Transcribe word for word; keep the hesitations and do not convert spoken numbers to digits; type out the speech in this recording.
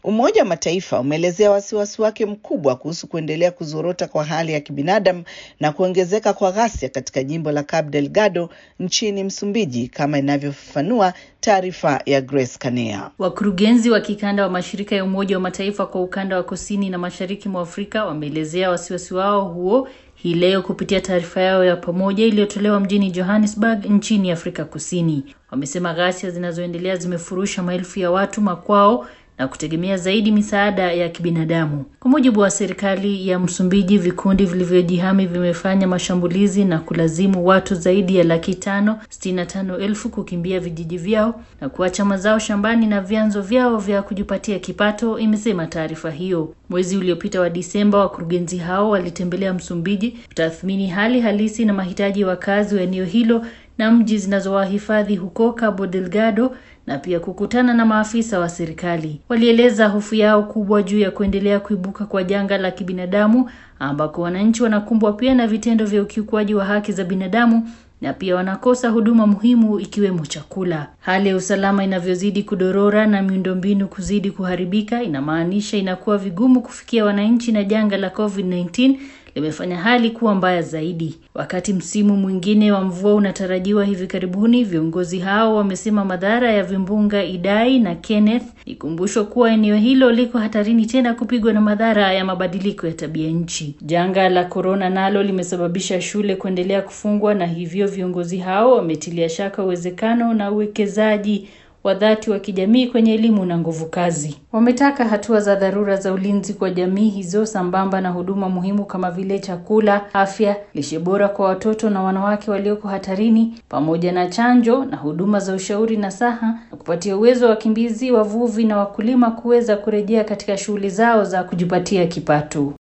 Umoja wa Mataifa umeelezea wasiwasi wake mkubwa kuhusu kuendelea kuzorota kwa hali ya kibinadamu na kuongezeka kwa ghasia katika jimbo la Cabo Delgado nchini Msumbiji, kama inavyofafanua taarifa ya Grace Kanea. Wakurugenzi wa kikanda wa mashirika ya Umoja wa Mataifa kwa ukanda wa kusini na mashariki mwa Afrika wameelezea wasiwasi wao huo hii leo kupitia taarifa yao ya pamoja iliyotolewa mjini Johannesburg nchini Afrika Kusini. Wamesema ghasia zinazoendelea zimefurusha maelfu ya watu makwao na kutegemea zaidi misaada ya kibinadamu. Kwa mujibu wa serikali ya Msumbiji, vikundi vilivyojihami vimefanya mashambulizi na kulazimu watu zaidi ya laki tano sitini na tano elfu kukimbia vijiji vyao na kuacha mazao shambani na vyanzo vyao vya kujipatia kipato, imesema taarifa hiyo. Mwezi uliopita wa Disemba, wakurugenzi hao walitembelea Msumbiji kutathmini hali halisi na mahitaji ya wakazi wa eneo hilo na mji zinazowahifadhi huko Cabo Delgado, na pia kukutana na maafisa wa serikali. Walieleza hofu yao kubwa juu ya kuendelea kuibuka kwa janga la kibinadamu ambako wananchi wanakumbwa pia na vitendo vya ukiukwaji wa haki za binadamu na pia wanakosa huduma muhimu ikiwemo chakula. Hali ya usalama inavyozidi kudorora na miundombinu kuzidi kuharibika, inamaanisha inakuwa vigumu kufikia wananchi, na janga la COVID nineteen limefanya hali kuwa mbaya zaidi. Wakati msimu mwingine wa mvua unatarajiwa hivi karibuni, viongozi hao wamesema madhara ya vimbunga Idai na Kenneth ikumbusho kuwa eneo hilo liko hatarini tena kupigwa na madhara ya mabadiliko ya tabia nchi. Janga la corona nalo limesababisha shule kuendelea kufungwa, na hivyo viongozi hao wametilia shaka uwezekano na uwekezaji wa dhati wa kijamii kwenye elimu na nguvu kazi. Wametaka hatua za dharura za ulinzi kwa jamii hizo sambamba na huduma muhimu kama vile chakula, afya, lishe bora kwa watoto na wanawake walioko hatarini, pamoja na chanjo na huduma za ushauri na saha, na kupatia uwezo wa wakimbizi, wavuvi na wakulima kuweza kurejea katika shughuli zao za kujipatia kipato.